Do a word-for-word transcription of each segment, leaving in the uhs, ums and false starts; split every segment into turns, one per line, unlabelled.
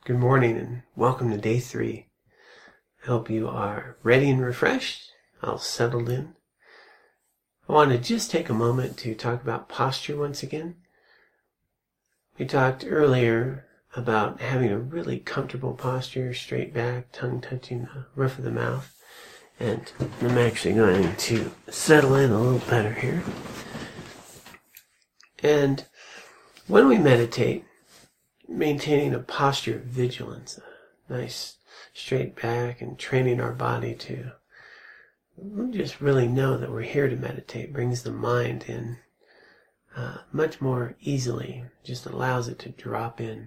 Good morning and welcome to day three. I hope you are ready and refreshed, all settled in. I want to just take a moment to talk about posture once again. We talked earlier about having a really comfortable posture, straight back, tongue touching the roof of the mouth. And I'm actually going to settle in a little better here. And when we meditate, maintaining a posture of vigilance, a nice straight back, and training our body to just really know that we're here to meditate brings the mind in uh, much more easily, just allows it to drop in.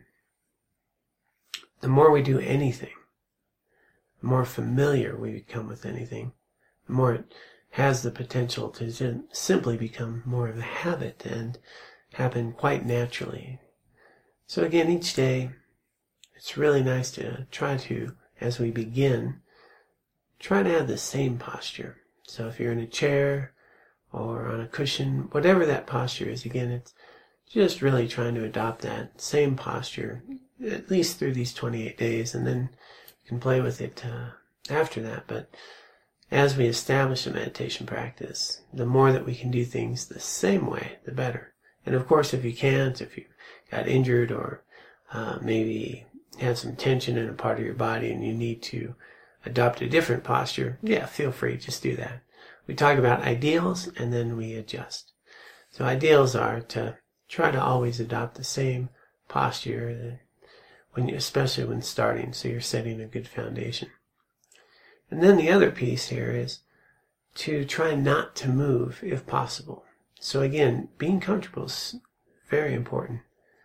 The more we do anything, the more familiar we become with anything, the more it has the potential to just simply become more of a habit and happen quite naturally. So again, each day, it's really nice to try to, as we begin, try to have the same posture. So if you're in a chair or on a cushion, whatever that posture is, again, it's just really trying to adopt that same posture, at least through these twenty-eight days, and then you can play with it uh, after that. But as we establish a meditation practice, the more that we can do things the same way, the better. And of course, if you can't, if you got injured or uh, maybe have some tension in a part of your body and you need to adopt a different posture, yeah, feel free, just do that. We talk about ideals and then we adjust. So ideals are to try to always adopt the same posture, when you, especially when starting, so you're setting a good foundation. And then the other piece here is to try not to move if possible. So again, being comfortable is very important.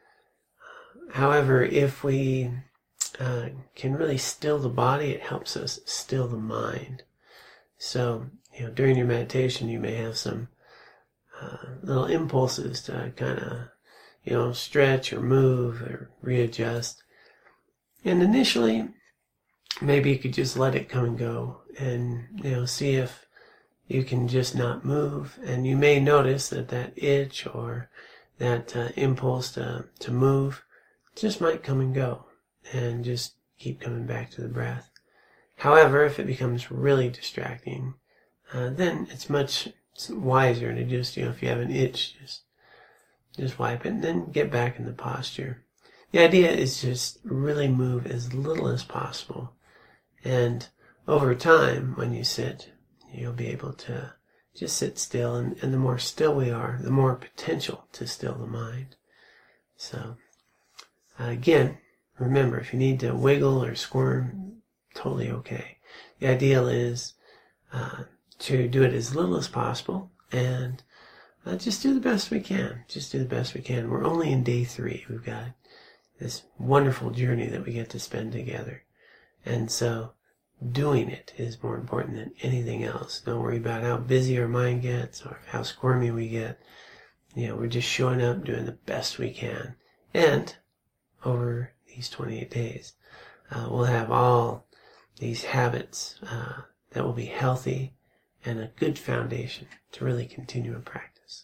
However, if we uh, can really still the body, it helps us still the mind. So, you know, during your meditation, you may have some uh, little impulses to kind of, you know, stretch or move or readjust. And initially, maybe you could just let it come and go and, you know, see if you can just not move. And you may notice that that itch or that uh, impulse to, to move just might come and go, and just keep coming back to the breath. However, if it becomes really distracting, uh, then it's much wiser to just, you know, if you have an itch, just just wipe it and then get back in the posture. The idea is just really move as little as possible, and over time, when you sit, you'll be able to just sit still, and, and the more still we are, the more potential to still the mind. So Uh, again, remember, if you need to wiggle or squirm, totally okay. The ideal is uh, to do it as little as possible and uh, just do the best we can. Just do the best we can. We're only in day three. We've got this wonderful journey that we get to spend together. And so doing it is more important than anything else. Don't worry about how busy our mind gets or how squirmy we get. You know, we're just showing up, doing the best we can. And over these twenty-eight days, uh, we'll have all these habits uh, that will be healthy and a good foundation to really continue in practice.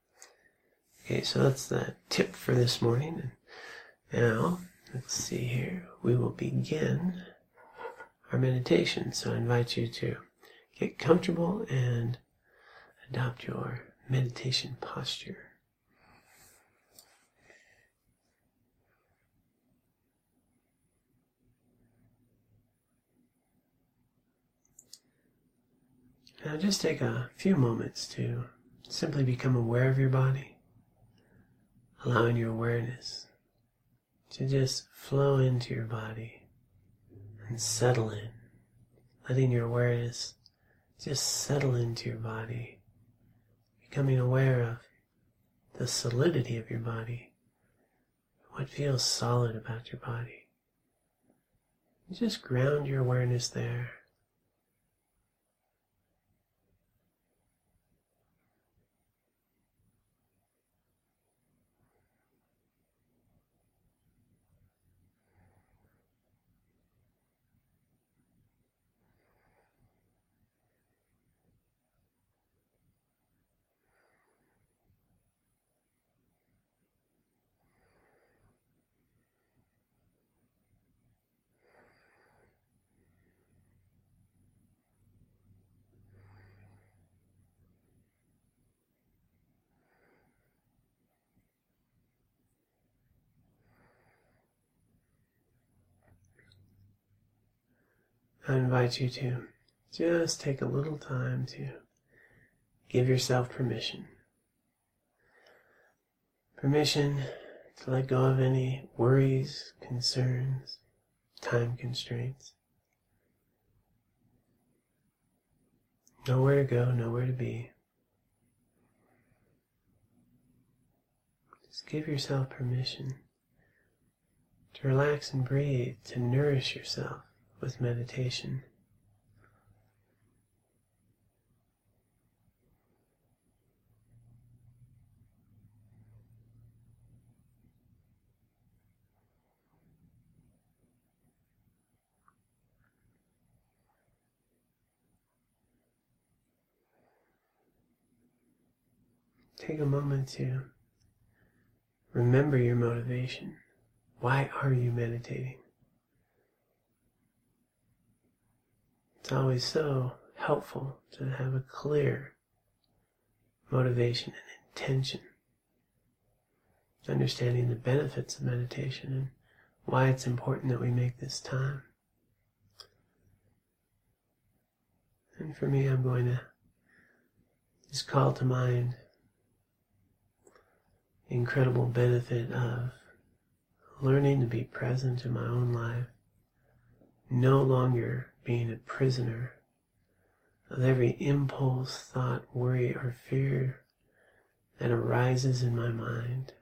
Okay, so that's the tip for this morning. And now, let's see here. We will begin our meditation. So I invite you to get comfortable and adopt your meditation posture. Now just take a few moments to simply become aware of your body, allowing your awareness to just flow into your body and settle in, letting your awareness just settle into your body, becoming aware of the solidity of your body, what feels solid about your body. Just ground your awareness there. I invite you to just take a little time to give yourself permission. Permission to let go of any worries, concerns, time constraints. Nowhere to go, nowhere to be. Just give yourself permission to relax and breathe, to nourish yourself with meditation. Take a moment to remember your motivation. Why are you meditating? It's always so helpful to have a clear motivation and intention. Understanding the benefits of meditation and why it's important that we make this time. And for me, I'm going to just call to mind the incredible benefit of learning to be present in my own life, no longer being a prisoner of every impulse, thought, worry, or fear that arises in my mind.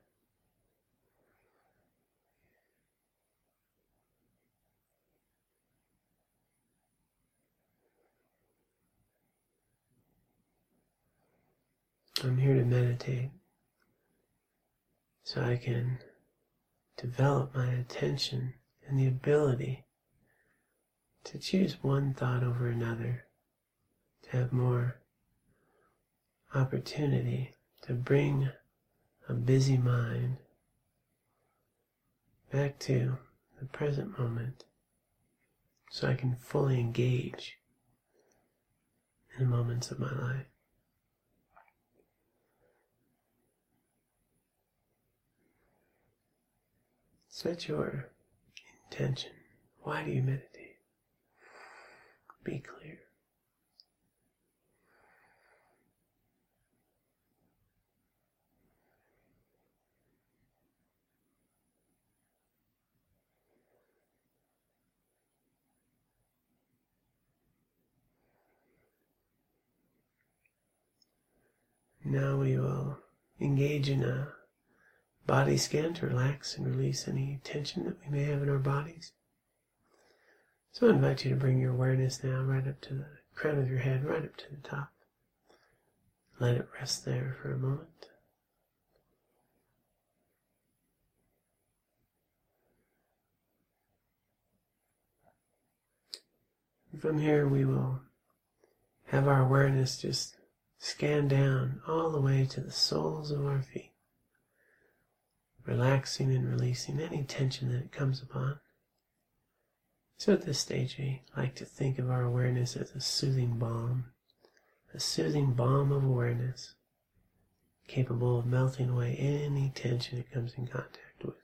I'm here to meditate so I can develop my attention and the ability to choose one thought over another, to have more opportunity to bring a busy mind back to the present moment so I can fully engage in the moments of my life. Set your intention. Why do you meditate? Be clear. Now we will engage in a body scan to relax and release any tension that we may have in our bodies. So I invite you to bring your awareness now right up to the crown of your head, right up to the top. Let it rest there for a moment. And from here we will have our awareness just scan down all the way to the soles of our feet, relaxing and releasing any tension that it comes upon. So at this stage, we like to think of our awareness as a soothing balm, a soothing balm of awareness, capable of melting away any tension it comes in contact with.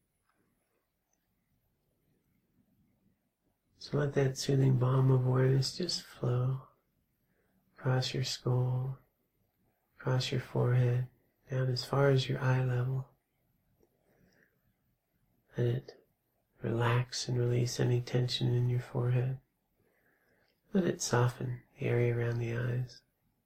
So let that soothing balm of awareness just flow across your skull, across your forehead, down as far as your eye level. Let it relax and release any tension in your forehead. Let it soften the area around the eyes.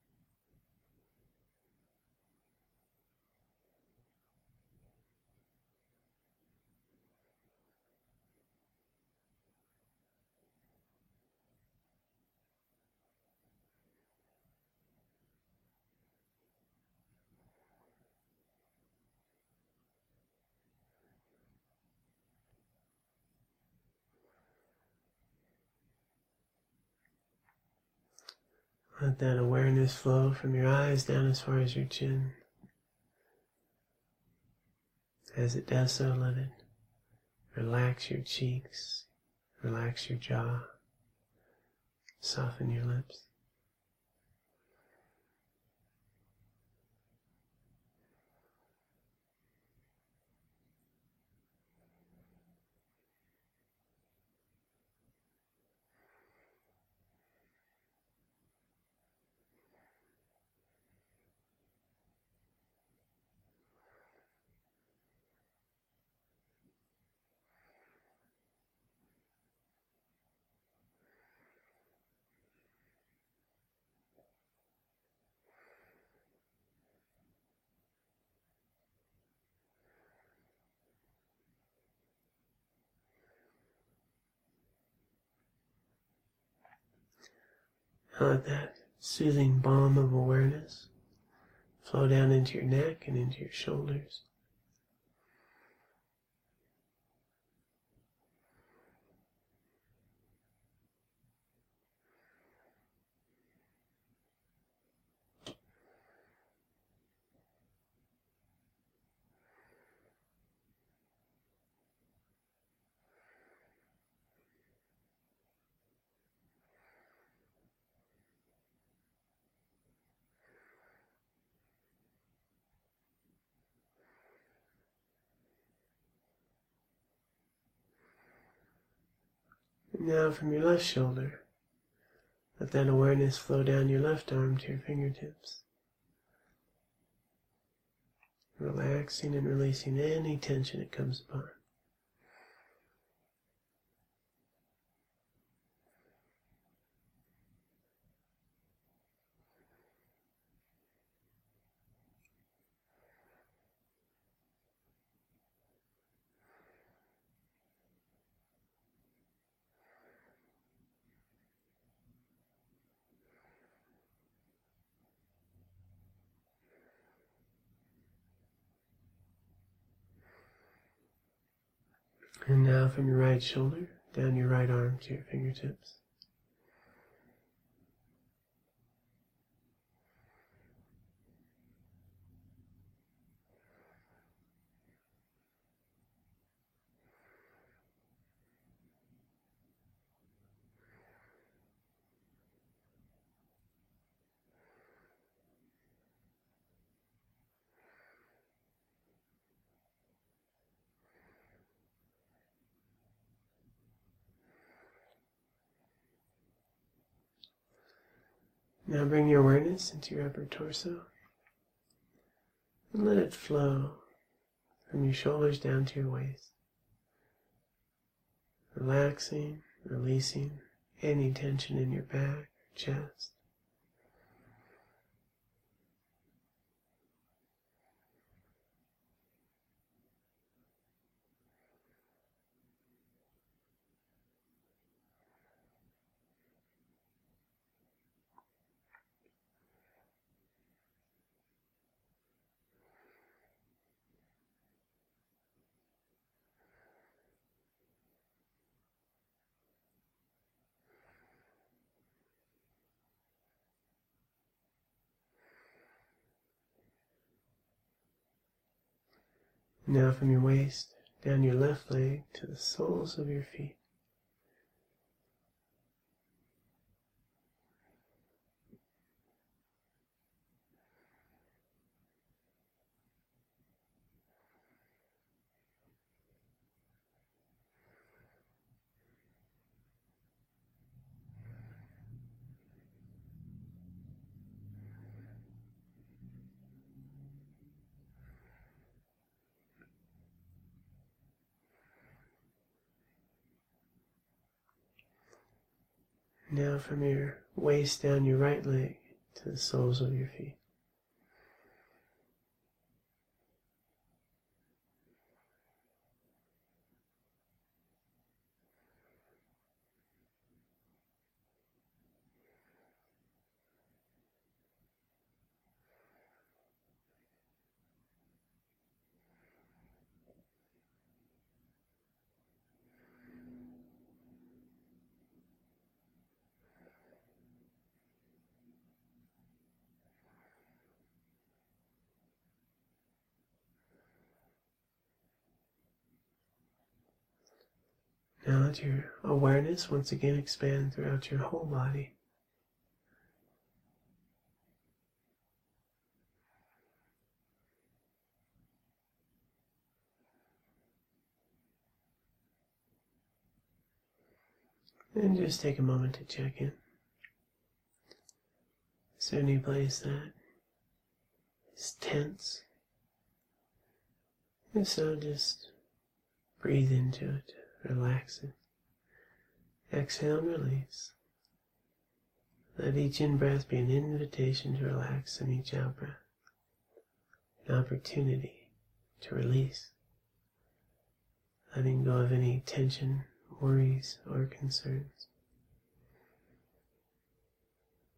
Let that awareness flow from your eyes down as far as your chin. As it does so, let it relax your cheeks, relax your jaw, soften your lips. Let that soothing balm of awareness flow down into your neck and into your shoulders. Now from your left shoulder, let that awareness flow down your left arm to your fingertips, relaxing and releasing any tension it comes upon. And now from your right shoulder, down your right arm to your fingertips. Now bring your awareness into your upper torso and let it flow from your shoulders down to your waist, relaxing, releasing any tension in your back, chest. Now from your waist, down your left leg to the soles of your feet. Now from your waist down your right leg to the soles of your feet. Now let your awareness once again expand throughout your whole body. And just take a moment to check in. Is there any place that is tense? If so, just breathe into it. Relax it. Exhale and release. Let each in-breath be an invitation to relax, and each out-breath an opportunity to release, letting go of any tension, worries, or concerns.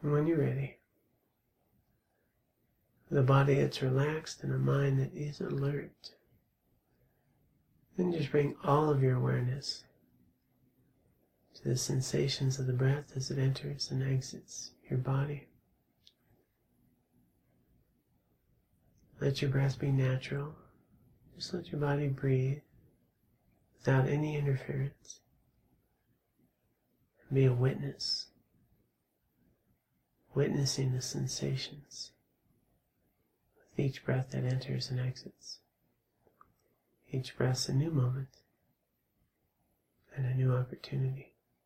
And when you're ready, with a body that's relaxed and a mind that is alert, then just bring all of your awareness to the sensations of the breath as it enters and exits your body. Let your breath be natural. Just let your body breathe without any interference. And be a witness, witnessing the sensations with each breath that enters and exits. Each breath's a new moment and a new opportunity.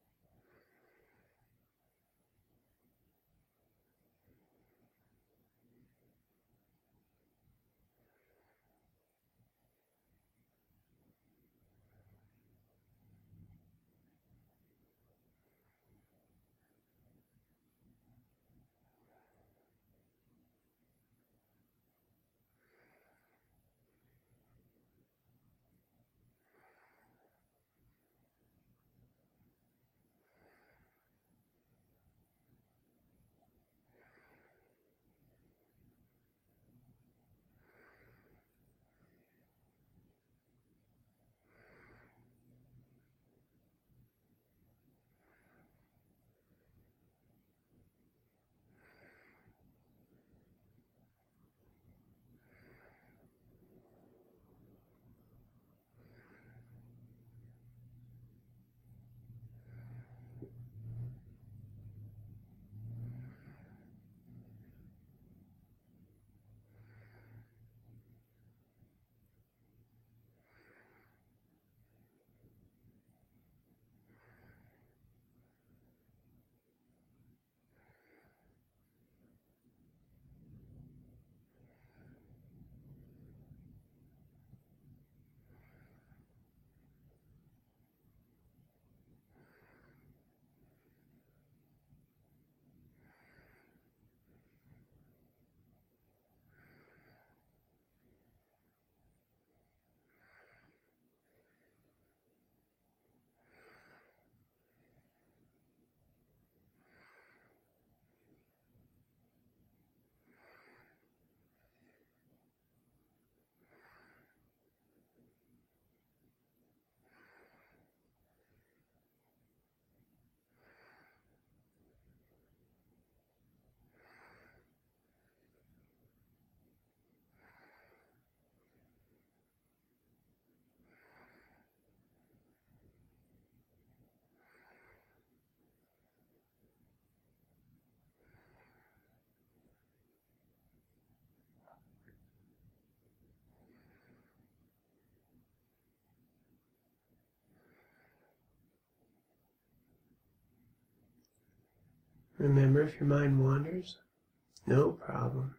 Remember, if your mind wanders, no problem.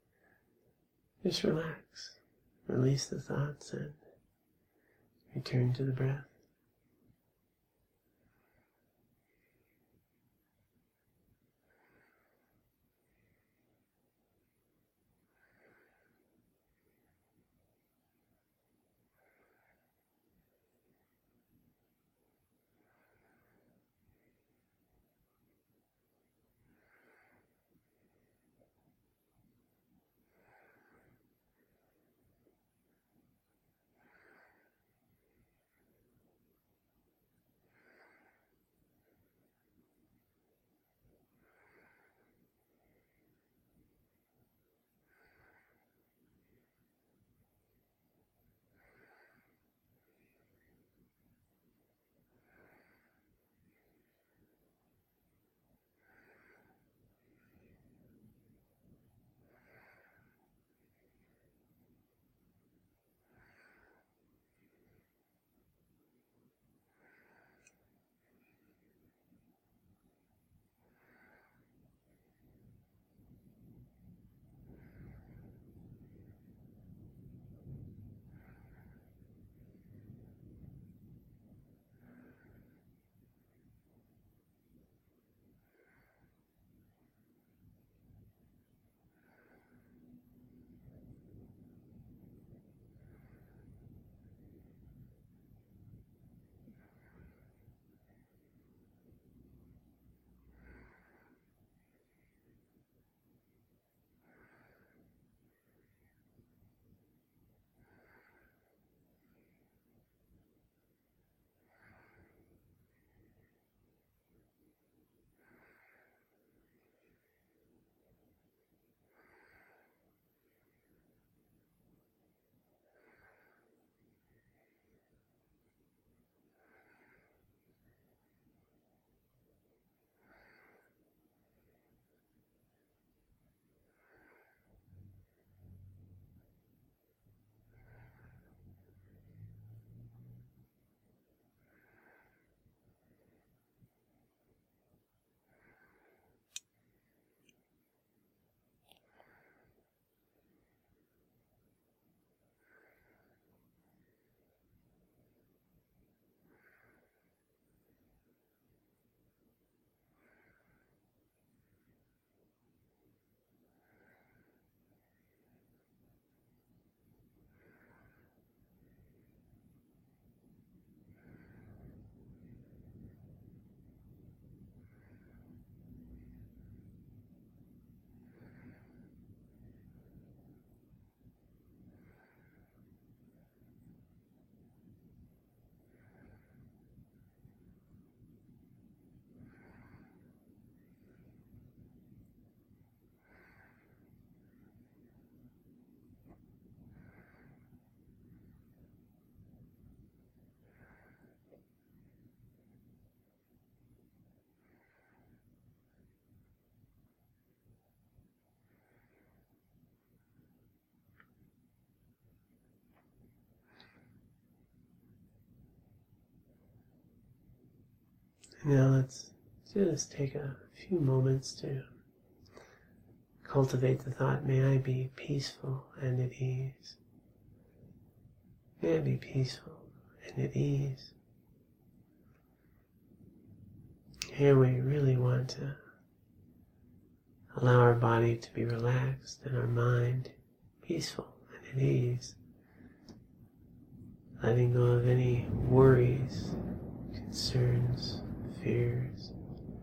Just relax, release the thoughts, and return to the breath. Now let's just take a few moments to cultivate the thought, may I be peaceful and at ease. May I be peaceful and at ease. Here we really want to allow our body to be relaxed and our mind peaceful and at ease. Letting go of any worries, concerns, fears.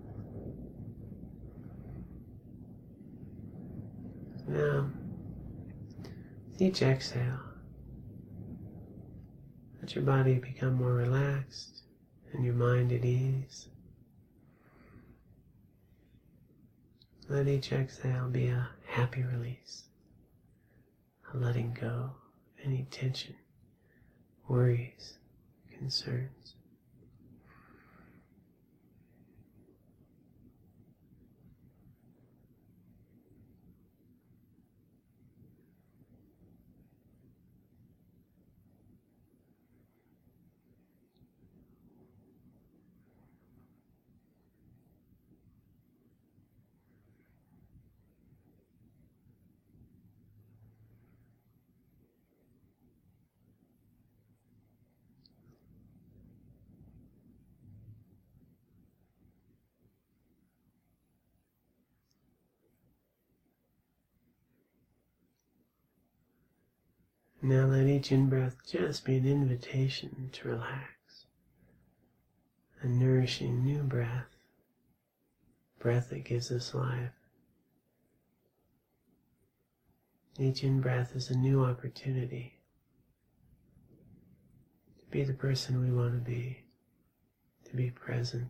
Now, with each exhale, let your body become more relaxed and your mind at ease. Let each exhale be a happy release, a letting go of any tension, worries, concerns. Now let each in-breath just be an invitation to relax. A nourishing new breath, breath that gives us life. Each in-breath is a new opportunity to be the person we want to be, to be present.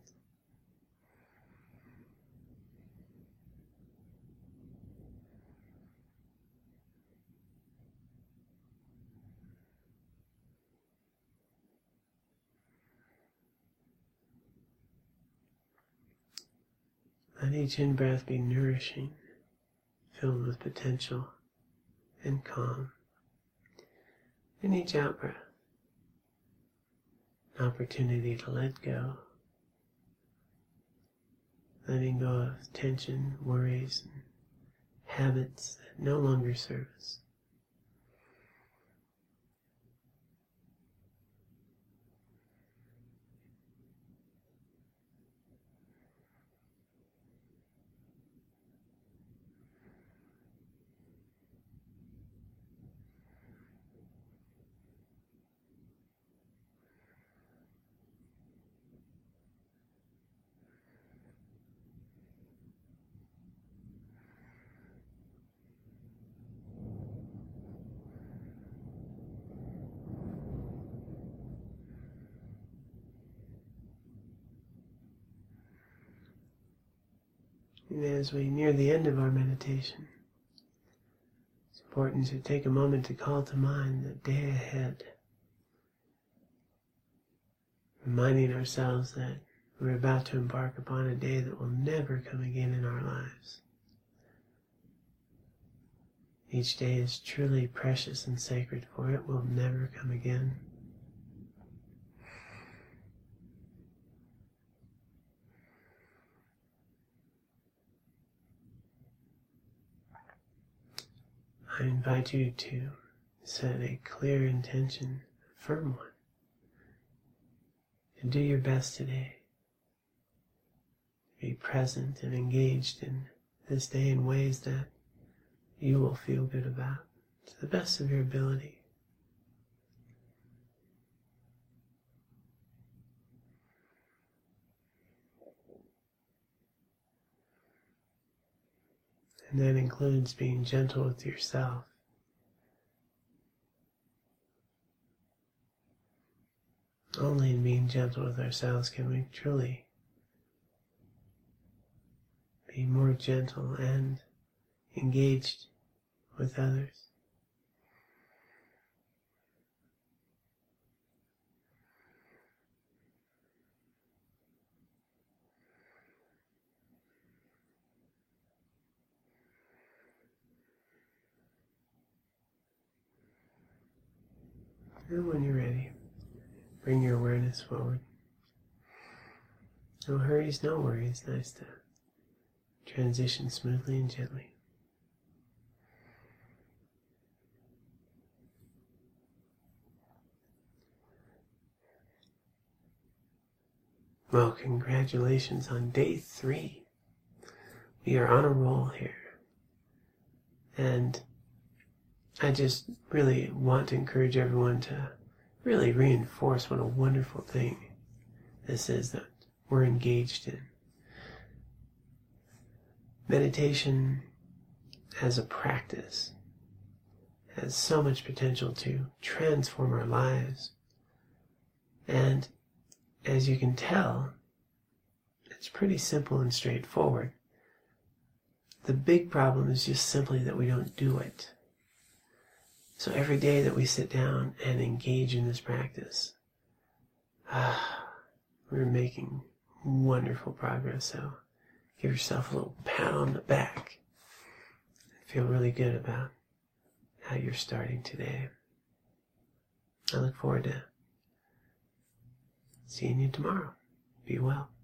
Let each in-breath be nourishing, filled with potential and calm. And each out-breath, an opportunity to let go, letting go of tension, worries, and habits that no longer serve us. And as we near the end of our meditation, it's important to take a moment to call to mind the day ahead, reminding ourselves that we're about to embark upon a day that will never come again in our lives. Each day is truly precious and sacred, for it will never come again. I invite you to set a clear intention, a firm one, and do your best today. Be present and engaged in this day in ways that you will feel good about, to the best of your ability. And that includes being gentle with yourself. Only in being gentle with ourselves can we truly be more gentle and engaged with others. And when you're ready, bring your awareness forward. No hurries, no worries. Nice to transition smoothly and gently. Well, congratulations on day three. We are on a roll here. And I just really want to encourage everyone to really reinforce what a wonderful thing this is that we're engaged in. Meditation as a practice has so much potential to transform our lives. And as you can tell, it's pretty simple and straightforward. The big problem is just simply that we don't do it. So every day that we sit down and engage in this practice, ah, we're making wonderful progress. So give yourself a little pat on the back. Feel really good about how you're starting today. I look forward to seeing you tomorrow. Be well.